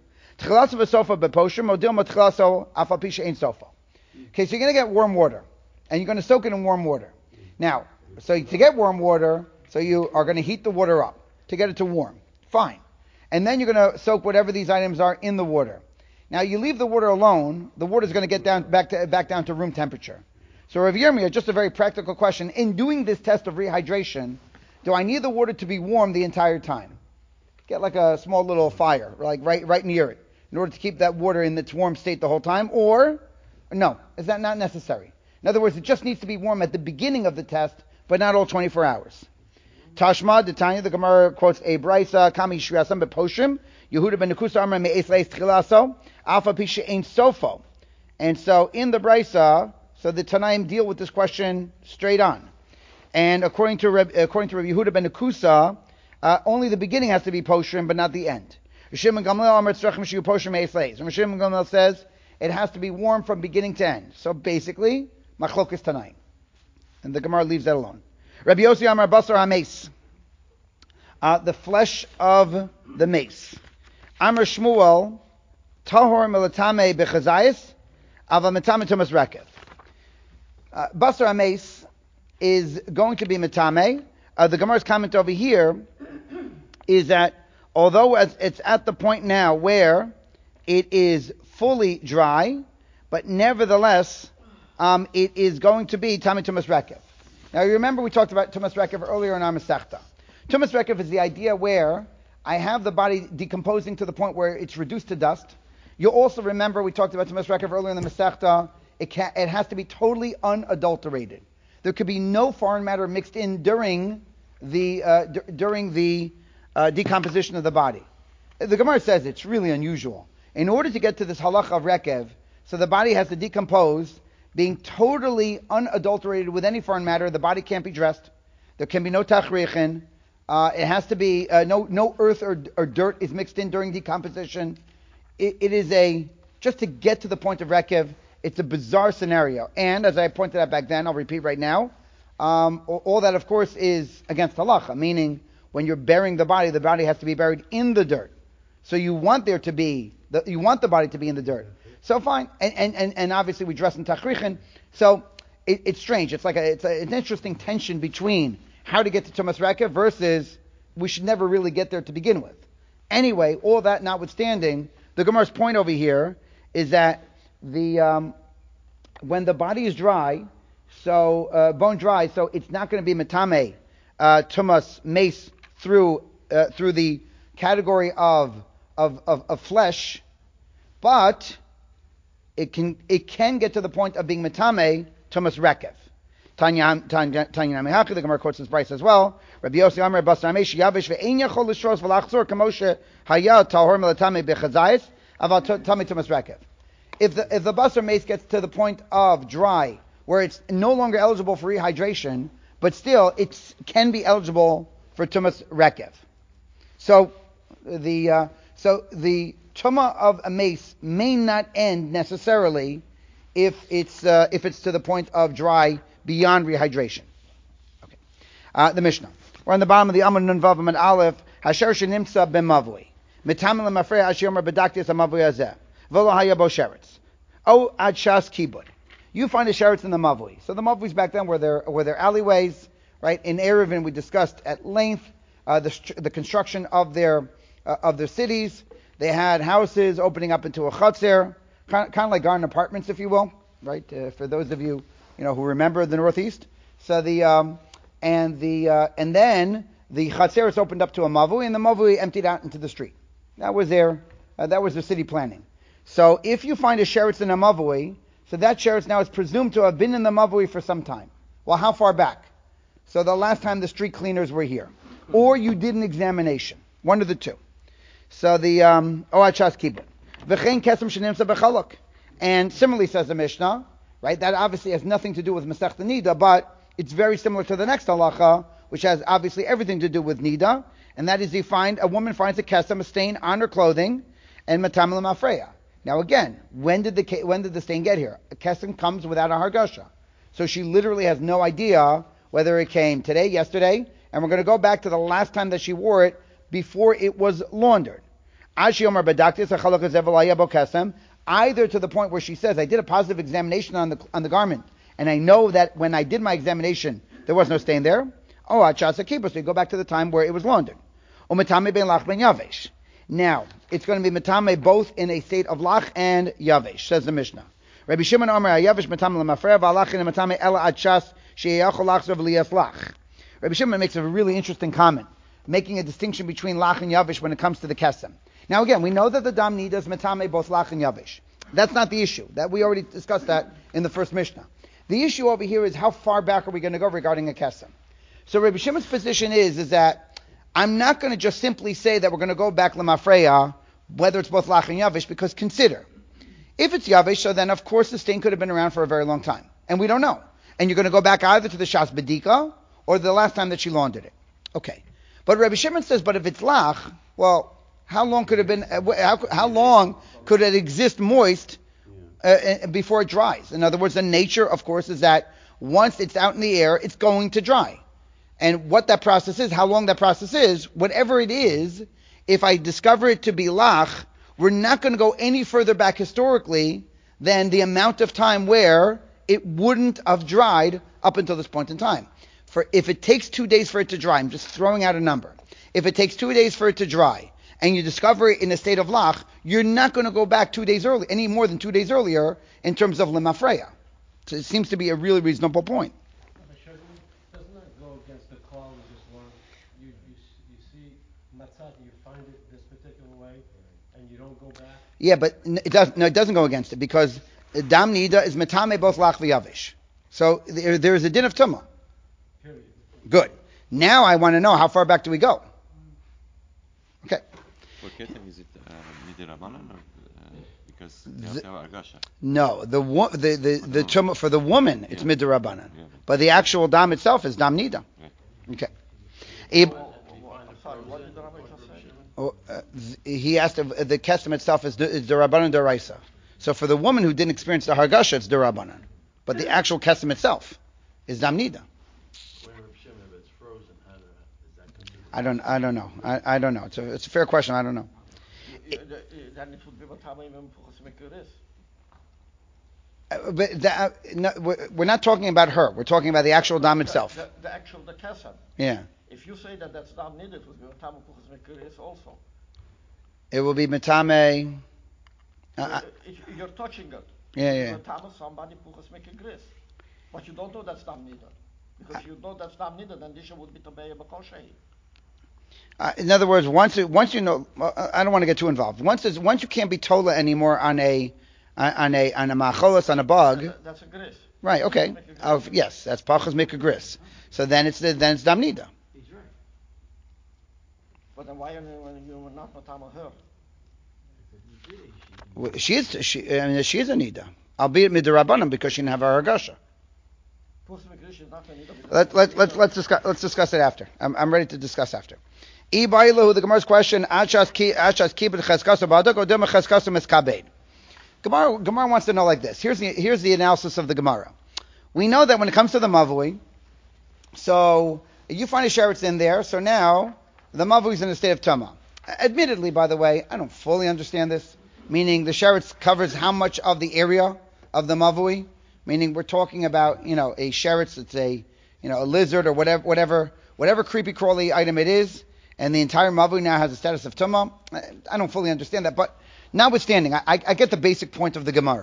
Okay, so you're going to get warm water, and you're going to soak it in warm water. Now, so to get warm water, so you are going to heat the water up to get it to warm. Fine. And then you're going to soak whatever these items are in the water. Now, you leave the water alone, the water is going to get down back to back down to room temperature. So, Rav Yirmiyah, just a very practical question. In doing this test of rehydration, do I need the water to be warm the entire time? Get like a small little fire, like right right near it, in order to keep that water in its warm state the whole time, or no, is that not necessary? In other words, it just needs to be warm at the beginning of the test, but not all twenty-four hours. Tashma, the Tanya, the Gemara quotes a brisa, Kami Shriasam Beposhim, Yehuda ben Nekusa Amar Me'es Leis Tchilaso, Alpha Pisha Ein Sofo. And so in the brisa, so the Tanaim deal with this question straight on. And according to Reb, according to Rabbi Yehuda ben Nekusa, uh, only the beginning has to be poshrim, but not the end. Rishim Gamliel Amar Tzrachim Shiu Poshrim Me'es Leis. And Rishim Gamliel says it has to be warm from beginning to end. So basically, Machlokas Tanaim. And the Gemara leaves that alone. Rabbi Yossi Amar Basar HaMeis. Uh, the flesh of the mace. Amar Shmuel, Tahor Milatame Bechazayis, Ava Metame Tumas Rekev. Basar HaMeis is going to be Metame. Uh, the Gemara's comment over here is that although it's at the point now where it is fully dry, but nevertheless, um, it is going to be Tame Tumas Rekev. Now, you remember we talked about Tumas Rekev earlier in our Masechta. Tumas Rekev is the idea where I have the body decomposing to the point where it's reduced to dust. You'll also remember we talked about Tumas Rekev earlier in the Masechta. It, can, it has to be totally unadulterated. There could be no foreign matter mixed in during the uh, d- during the uh, decomposition of the body. The Gemara says it's really unusual. In order to get to this halacha of Rekev, so the body has to decompose, being totally unadulterated with any foreign matter. The body can't be dressed. There can be no tachrichin. Uh, it has to be, uh, no no earth or, or dirt is mixed in during decomposition. It, it is a, just to get to the point of Rekev, it's a bizarre scenario. And as I pointed out back then, I'll repeat right now, um, all, all that of course is against halacha, meaning when you're burying the body, the body has to be buried in the dirt. So you want there to be, the, you want the body to be in the dirt. So fine, and and, and, and obviously we dress in tachrichin. So it, it's strange. It's like a, it's a, an interesting tension between how to get to Tumas Rekev versus we should never really get there to begin with. Anyway, all that notwithstanding, the Gemara's point over here is that the um, when the body is dry, so uh, bone dry, so it's not going to be metame uh, Tumas mace through uh, through the category of of of, of flesh, but It can it can get to the point of being metame Tumas Rekev. Tanya Tanya Tanya Mehachi, the Gemara quotes this Bryce as well. Rabbi Yossi Amar Basar HaMeis Yavish ve'ein yachol l'shros v'lachzor kamoshe haya tahor melatame bechazayis aval tame Tumas Rekev. If the if the Basar mace gets to the point of dry, where it's no longer eligible for rehydration, but still it can be eligible for Tumas Rekev. So the uh, so the Tuma of a mace may not end necessarily if it's uh, if it's to the point of dry beyond rehydration. Okay. Uh, the Mishnah. We're on the bottom of the Amud Nun Vav Amud Aleph. Hasher shenimsa b'mavui. Mitamel mafrei asher yomer bedaktis amavui hazeh. V'lo haya bo sheretz. O ad shas kibud. You find the sheretz in the mavui. So the mavuis back then were their were their alleyways, right? In Erevin we discussed at length uh, the the construction of their uh, of their cities. They had houses opening up into a chutzner, kind of like garden apartments, if you will, right? Uh, for those of you you know, who remember the Northeast. So the um, and the uh, and then the Chatzeris opened up to a Mavui, and the Mavui emptied out into the street. That was their uh, that was their city planning. So if you find a sheretz in a Mavui, so that sheretz now is presumed to have been in the Mavui for some time. Well, how far back? So the last time the street cleaners were here, or you did an examination, one of the two. So the um, oh achas kibbut v'chein kesem shenimsa bechaluk, and similarly says the Mishnah, right? That obviously has nothing to do with Masechta Nida, but it's very similar to the next halacha, which has obviously everything to do with Nida, and that is you find a woman finds a kesem, a stain on her clothing, and matam l'mafreya. Now again, when did the when did the stain get here? A kesem comes without a hargasha, so she literally has no idea whether it came today, yesterday, and we're going to go back to the last time that she wore it before it was laundered. Either to the point where she says, I did a positive examination on the on the garment, and I know that when I did my examination, there was no stain there. Oh, achasa kibbutz. So you go back to the time where it was laundered. Now, it's going to be metame both in a state of lach and yavesh, says the Mishnah. Rabbi Shimon Omer yavesh metame lemafreya v'alachin metame ela achas sheyachol lachzor v'liyas lach. Rabbi Shimon makes a really interesting comment, making a distinction between lach and yavesh when it comes to the kesem. Now again, we know that the dam nida is metame both lach and yavesh. That's not the issue. That we already discussed that in the first Mishnah. The issue over here is how far back are we going to go regarding a kesem. So Rabbi Shimon's position is, is that I'm not going to just simply say that we're going to go back lemafreya, whether it's both lach and yavesh, because consider, if it's yavesh, so then of course the stain could have been around for a very long time, and we don't know. And you're going to go back either to the shas bedika or the last time that she laundered it. Okay, but Rabbi Shimon says, but if it's lach, well, how long could it have been? How, how long could it exist moist uh, before it dries? In other words, the nature, of course, is that once it's out in the air, it's going to dry. And what that process is, how long that process is, whatever it is, if I discover it to be lach, we're not going to go any further back historically than the amount of time where it wouldn't have dried up until this point in time. For if it takes two days for it to dry, I'm just throwing out a number. If it takes two days for it to dry, and you discover it in a state of lach, you're not going to go back two days early, any more than two days earlier in terms of lemafreya. So it seems to be a really reasonable point. Doesn't that go against the call we just learned? You, you, you see matzah, you find it this particular way, and you don't go back? Yeah, but it does, no, it doesn't go against it, because dam nida is metame both lach v'yavish. So there, there is a din of tumah. Period. Good. Now I want to know, how far back do we go? Okay. For ketem, is it uh, midirabanan or uh, because they have to have argasha? No, the wo- the the, the tumah for the woman it's Yeah. midrabanan, Yeah. but the actual dam itself is dam nida. Yeah. Okay. I'm sorry, what did the Rabbi just say? Oh, uh, th- he asked if the kesem itself is the, is the rabbanan deraisa. So for the woman who didn't experience the hargasha, it's the rabbanan, but the actual kesem itself is dam nida. I don't. I don't know. I, I don't know. It's a. It's a fair question. I don't know. Then it would be matame even puchas mekuris. Uh, but that, uh, no, we're, we're not talking about her. We're talking about the actual dam itself. The, the actual the kesem. Yeah. If you say that that's not needed, it would be matame puchas mekuris also. It will be metame. Uh, uh, If you're touching it. yeah, yeah. Matame somebody puchas mekuris, but you don't know that's not needed. Because you know that's not needed, then this would be to be a bakoshay. Uh, in other words, once it, once you know, uh, I don't want to get too involved. Once it's, once you can't be tola anymore on a on a on a macholas on a bug. That, that's a gris. Right. Okay. Oh, yes, that's pachas make a gris. So then it's the, then it's damnida. He's right. But then why are you, you not matame her? Well, she is she I mean, she is a nida, albeit midrabanan because she didn't have her hargasha. Let let let let's discuss let's discuss it after. I'm I'm ready to discuss after. Ibailu, the Gemara's question: Achas ki achas kibud cheskasu badak or dem cheskasu miskabed. Gemara Gemara wants to know like this. Here's the here's the analysis of the Gemara. We know that when it comes to the mavui, so you find a sheretz in there. So now the mavui is in a state of tama. Admittedly, by the way, I don't fully understand this. Meaning the sheretz covers how much of the area of the mavui. Meaning we're talking about, you know, a sheretz, it's a, you know, a lizard or whatever, whatever, whatever creepy crawly item it is, and the entire mavui now has a status of tumah. I don't fully understand that, but notwithstanding, I, I get the basic point of the Gemara,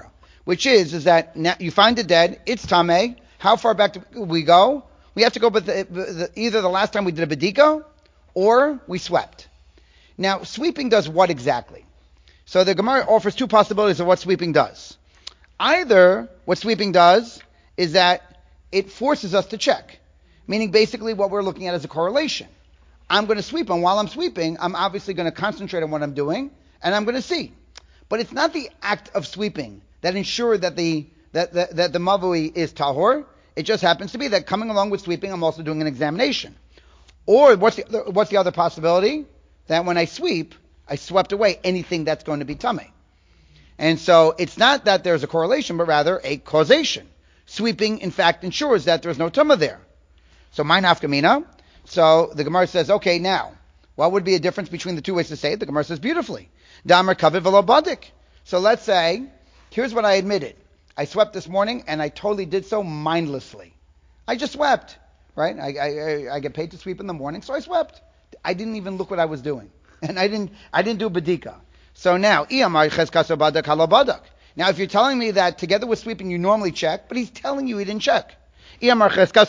which is is that now you find the dead, it's tameh. How far back do we go? We have to go, but the, the, either the last time we did a bedika, or we swept. Now, sweeping does what exactly? So the Gemara offers two possibilities of what sweeping does. Either what sweeping does is that it forces us to check, meaning basically what we're looking at is a correlation. I'm going to sweep, and while I'm sweeping, I'm obviously going to concentrate on what I'm doing, and I'm going to see. But it's not the act of sweeping that ensures that the that, that, that the mavui is tahor. It just happens to be that coming along with sweeping, I'm also doing an examination. Or what's the other, what's the other possibility? That when I sweep, I swept away anything that's going to be tummy. And so it's not that there's a correlation, but rather a causation. Sweeping, in fact, ensures that there's no tumah there. So my nafkamina. So the Gemara says, okay, now, what would be a difference between the two ways to say it? The Gemara says beautifully. Damar kavod v'lo badik. So let's say, here's what I admitted. I swept this morning, and I totally did so mindlessly. I just swept, right? I, I, I get paid to sweep in the morning, so I swept. I didn't even look what I was doing. And I didn't I didn't do bedika. So now, now if you're telling me that together with sweeping you normally check, but he's telling you he didn't check. On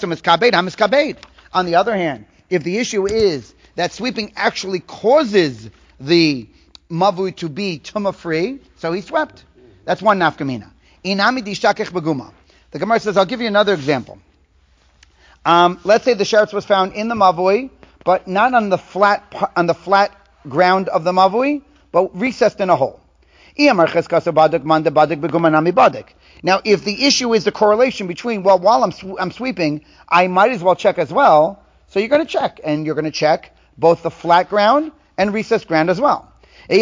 the other hand, if the issue is that sweeping actually causes the mavui to be tumah free, so he swept. That's one nafkamina. The Gemara says, I'll give you another example. Um, let's say the sheretz was found in the mavui, but not on the flat on the flat ground of the mavui, but recessed in a hole. Now, if the issue is the correlation between, well, while I'm sw- I'm sweeping, I might as well check as well. So you're going to check, and you're going to check both the flat ground and recessed ground as well. But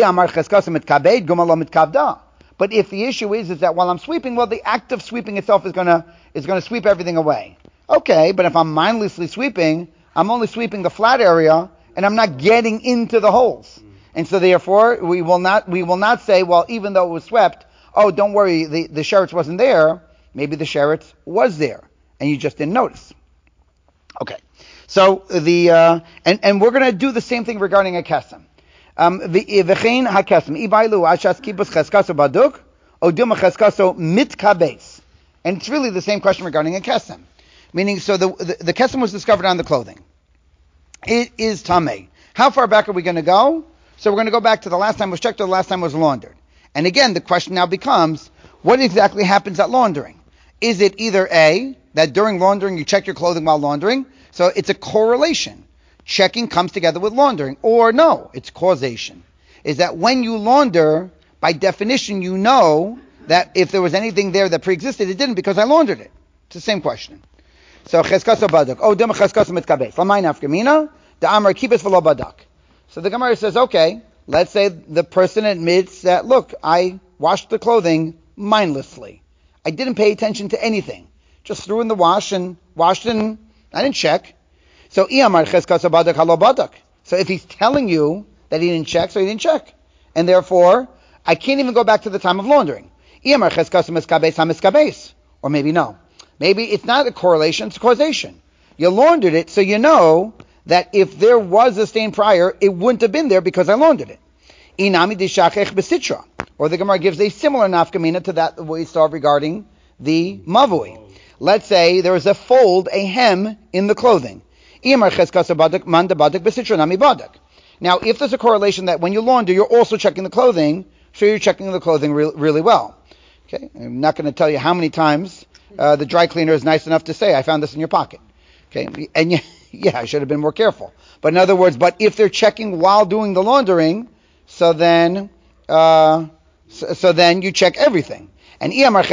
if the issue is is that while I'm sweeping, well, the act of sweeping itself is going to is going to sweep everything away. Okay, but if I'm mindlessly sweeping, I'm only sweeping the flat area, and I'm not getting into the holes. And so therefore, we will not we will not say, well, even though it was swept, oh, don't worry, the, the sheretz wasn't there. Maybe the sheretz was there, and you just didn't notice. Okay, so the uh, and and we're going to do the same thing regarding a kesem. Um, v'chein hakesem ibailu ashas kibus cheskaso baduk odum cheskaso mitkabes, and it's really the same question regarding a kesem, meaning so the the, the kesem was discovered on the clothing. It is tameh. How far back are we going to go? So we're going to go back to the last time it was checked or the last time it was laundered. And again, the question now becomes, what exactly happens at laundering? Is it either A, that during laundering you check your clothing while laundering, so it's a correlation. Checking comes together with laundering. Or no, it's causation. Is that when you launder, by definition you know that if there was anything there that pre-existed, it didn't because I laundered it. It's the same question. So cheskaso badak. Oh, dem cheskaso mitkabes. Lamay nafkamina, da amar kibes v'lo badak. So the Gemara says, okay, let's say the person admits that, look, I washed the clothing mindlessly. I didn't pay attention to anything. Just threw in the wash and washed it and I didn't check. So so if he's telling you that he didn't check, so he didn't check. And therefore, I can't even go back to the time of laundering. Or maybe no. Maybe it's not a correlation, it's a causation. You laundered it, so you know that if there was a stain prior, it wouldn't have been there because I laundered it. Inami dishachech besitra. Or the Gemara gives a similar nafkamina to that we saw regarding the mavui. Let's say there is a fold, a hem in the clothing. Now, if there's a correlation that when you launder, you're also checking the clothing, so you're checking the clothing re- really well. Okay, I'm not going to tell you how many times uh, the dry cleaner is nice enough to say, I found this in your pocket. Okay, and you, yeah, I should have been more careful. But in other words, but if they're checking while doing the laundering, so then, uh, so, so then you check everything. And but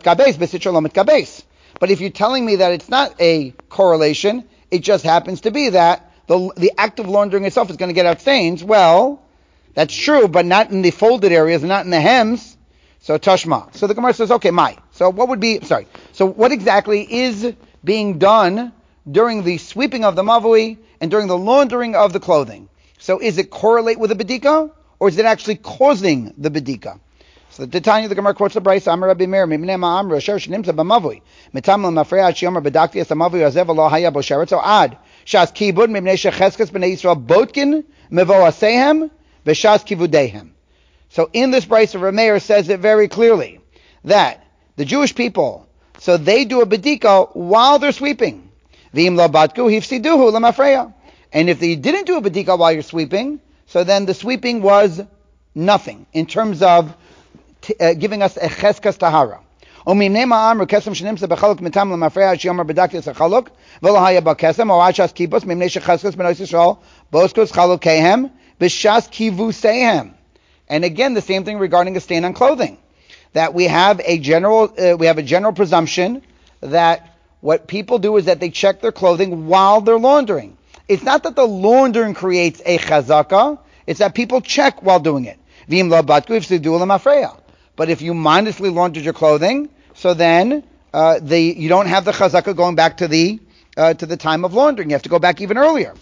if you're telling me that it's not a correlation, it just happens to be that the the act of laundering itself is going to get out stains, well, that's true, but not in the folded areas, not in the hems. So tashma. So the Gemara says, okay, my. So what would be, sorry. So what exactly is being done during the sweeping of the mavui and during the laundering of the clothing? So is it correlate with the bedika, or is it actually causing the bedika? So the Tanya, the Gemara quotes the Brayso, Amar Rabbi Meir, Mimnei Ma'amra, Asher Shnimtza B'mavui, Mitam L'Mafrei Ad Sheyomer B'dakti Es HaMavui Azev Lo Haya Bo Sheretz, so Ad, Shas Kibud Mimnei Shecheskes B'nei Yisrael Botkin Mevo Asehem V'Shas Kivudehem. So in this Brayso, Rabbi Meir says it very clearly that the Jewish people, so they do a bedika while they're sweeping. V'im lo batku hifsiduhu lemafreya. And if they didn't do a bedika while you're sweeping, so then the sweeping was nothing in terms of t- uh, giving us a cheskas tahara. וממנה מע"מר קסם שנמצא בחלוק מטעם למפרע שיאמר בדקתי את החלוק ולא היה בקסם או עד ש"ס קיבוץ ממנה שחסקוס בני ישראל בוסקוס חלוקיהם בש"ס קיבוציהם. And again, the same thing regarding a stain on clothing, that we have a general uh, we have a general presumption that what people do is that they check their clothing while they're laundering. It's not that the laundering creates a chazaka, it's that people check while doing it. V'im lo batku ifsidu lemafreya. But if you mindlessly laundered your clothing, so then uh, the you don't have the chazaka going back to the uh, to the time of laundering. You have to go back even earlier.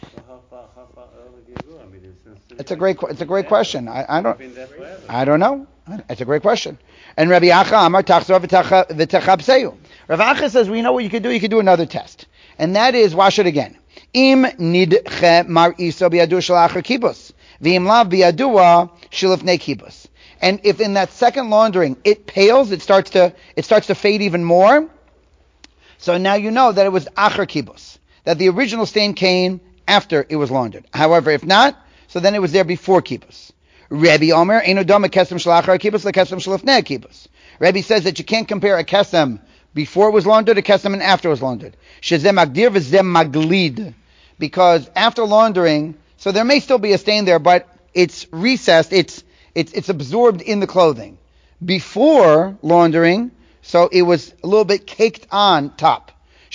It's a great it's a great question. I, I don't I don't know. It's a great question. And Rabbi Acha Amar Tachzor v'Techabseyu. Rabbi Acha says, well, you know what you could do? You could do another test, and that is wash it again. Im nidche mar iso biadu shalacher kibus v'im lav biadua shilifnei kibus. And if in that second laundering it pales, it starts to it starts to fade even more. So now you know that it was acher kibus, that the original stain came after it was laundered. However, if not, so then it was there before kibus. Rabbi Omer eino dama kesem shalachar kibus lekesem shalifnei kibus. Rabbi says that you can't compare a kesem before it was laundered, a kesem and after it was laundered. Shezem magdir v'zem maglid, because after laundering, so there may still be a stain there, but it's recessed. It's It's, it's absorbed in the clothing. Before laundering, so it was a little bit caked on top.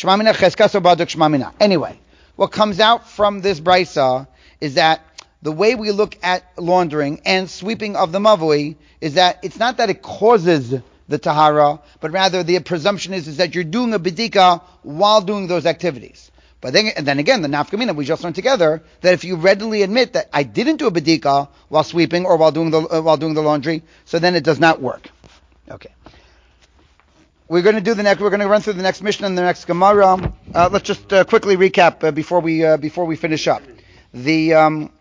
Anyway, what comes out from this brisa is that the way we look at laundering and sweeping of the mavui is that it's not that it causes the tahara, but rather the presumption is, is that you're doing a bedika while doing those activities. But then, and then again, the nafkamina we just learned together that if you readily admit that I didn't do a bedika while sweeping or while doing the uh, while doing the laundry, so then it does not work. Okay, we're going to do the next. We're going to run through the next mission and the next gemara. Uh, let's just uh, quickly recap uh, before we uh, before we finish up. The um,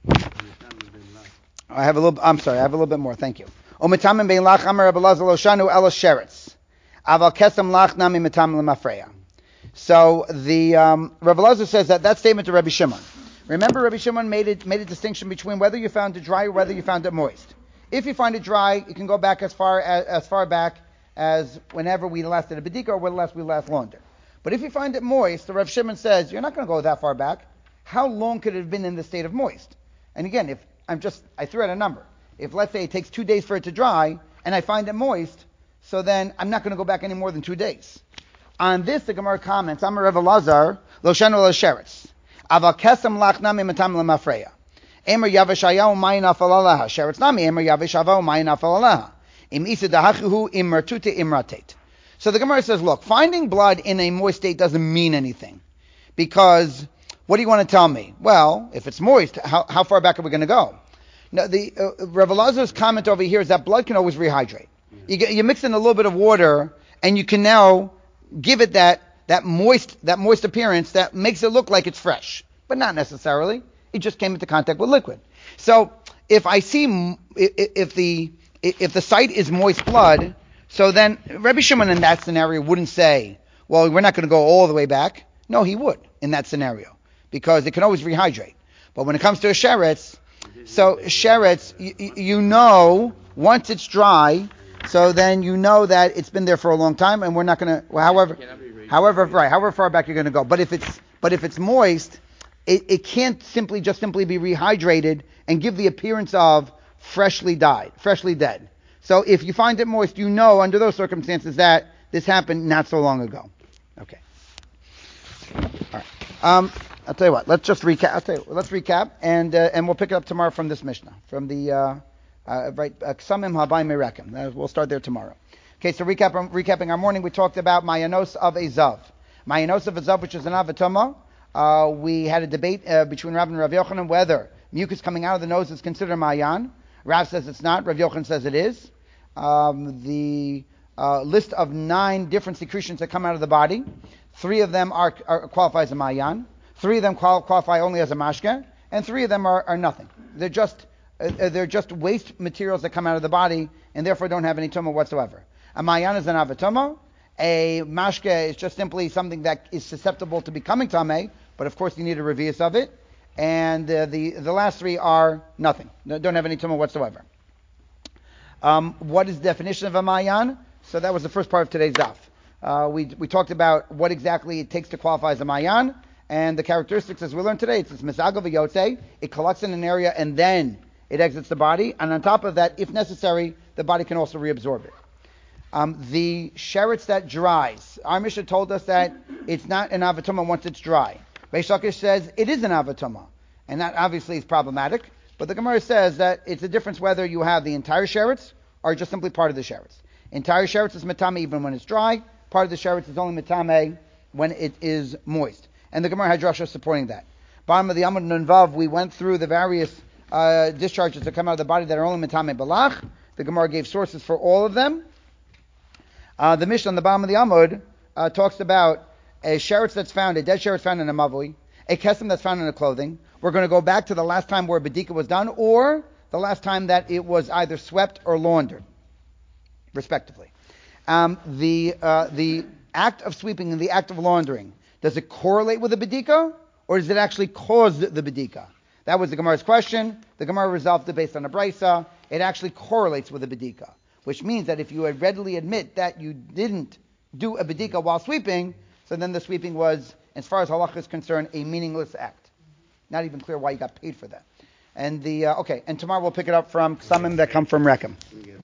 I have a little. I'm sorry, I have a little bit more. Thank you. Omitamim bein lach amar Abelazar lo shanu elo sheretz aval kesem lach nami mitam lemafreya. So the um, Rav Elazar says that that statement to Rabbi Shimon. Remember, Rabbi Shimon made it made a distinction between whether you found it dry or whether you found it moist. If you find it dry, you can go back as far as, as far back as whenever we last did a bedika or when last we last laundered. But if you find it moist, the Rav Shimon says you're not going to go that far back. How long could it have been in the state of moist? And again, if I'm just I threw out a number. If let's say it takes two days for it to dry and I find it moist, so then I'm not going to go back any more than two days. On this, the Gemara comments, Amar Rav Elazar, lo shenu lo sheretz. Aval kesem lach nami matam lemafreya. Emer yaveshayahu mayin afal aleha. Sheretz nami, emer yaveshavahu mayin afal aleha. Im isa dahachuhu im mertute imratet. So the Gemara says, look, finding blood in a moist state doesn't mean anything. Because, what do you want to tell me? Well, if it's moist, how, how far back are we going to go? Now, the uh, Rav Elazar's comment over here is that blood can always rehydrate. You, get, you mix in a little bit of water, and you can now give it that that moist that moist appearance that makes it look like it's fresh, but not necessarily. It just came into contact with liquid. So if I see if the if the site is moist blood, so then Rabbi Shimon in that scenario wouldn't say, well, we're not going to go all the way back. No, he would in that scenario because it can always rehydrate. But when it comes to a sheretz, so sheretz, you, you know once it's dry. So then you know that it's been there for a long time, and we're not going to. Well, however, however, right, however far back you're going to go. But if it's but if it's moist, it, it can't simply just simply be rehydrated and give the appearance of freshly dyed, freshly dead. So if you find it moist, you know under those circumstances that this happened not so long ago. Okay. All right. Um, I'll tell you what. Let's just recap. I'll tell you. Let's recap, and uh, and we'll pick it up tomorrow from this Mishnah, from the. Uh, Uh, right, Ksamim Habai Merekim. Uh, we'll start there tomorrow. Okay, so recap, um, recapping our morning, we talked about Mayanos of a Zav. Mayanos of a Zav, which is an Avatoma. Uh, we had a debate uh, between Rav and Rav Yochanan whether mucus coming out of the nose is considered Mayan. Rav says it's not. Rav Yochanan says it is. Um, the uh, list of nine different secretions that come out of the body, three of them are, are qualify as a Mayan. Three of them qual- qualify only as a Mashke, and three of them are, are nothing. They're just Uh, they're just waste materials that come out of the body and therefore don't have any tumah whatsoever. A Mayan is an avatoma. A mashke is just simply something that is susceptible to becoming tameh, but of course you need a revius of it. And uh, the the last three are nothing. They don't have any tumah whatsoever. Um, what is the definition of a mayan? So that was the first part of today's daf. Uh, we we talked about what exactly it takes to qualify as a mayan, and the characteristics as we learned today. It's misago v'yotze. It collects in an area and then it exits the body. And on top of that, if necessary, the body can also reabsorb it. Um, the sheretz that dries. Our Mishnah told us that it's not an avatoma once it's dry. Reish Lakish says it is an avatoma, and that obviously is problematic. But the Gemara says that it's a difference whether you have the entire sheretz or just simply part of the sheretz. Entire sheretz is metame even when it's dry. Part of the sheretz is only metame when it is moist. And the Gemara had drasha supporting that. Bottom of the Amud Nun Vav, we went through the various uh, discharges that come out of the body that are only metame balach. The Gemara gave sources for all of them. Uh, the Mishnah on the bottom of the Amud uh, talks about a sheretz that's found, a dead sheretz found in a mavui, a kesem that's found in a clothing. We're going to go back to the last time where bedika was done, or the last time that it was either swept or laundered, respectively. Um, the uh, the act of sweeping and the act of laundering, does it correlate with the bedika, or does it actually cause the bedika? That was the Gemara's question. The Gemara resolved it based on a brisa. It actually correlates with the bedika, which means that if you would readily admit that you didn't do a bedika while sweeping, so then the sweeping was, as far as halacha is concerned, a meaningless act. Not even clear why you got paid for that. And the uh, okay, and tomorrow we'll pick it up from ksamim that come from Rechem.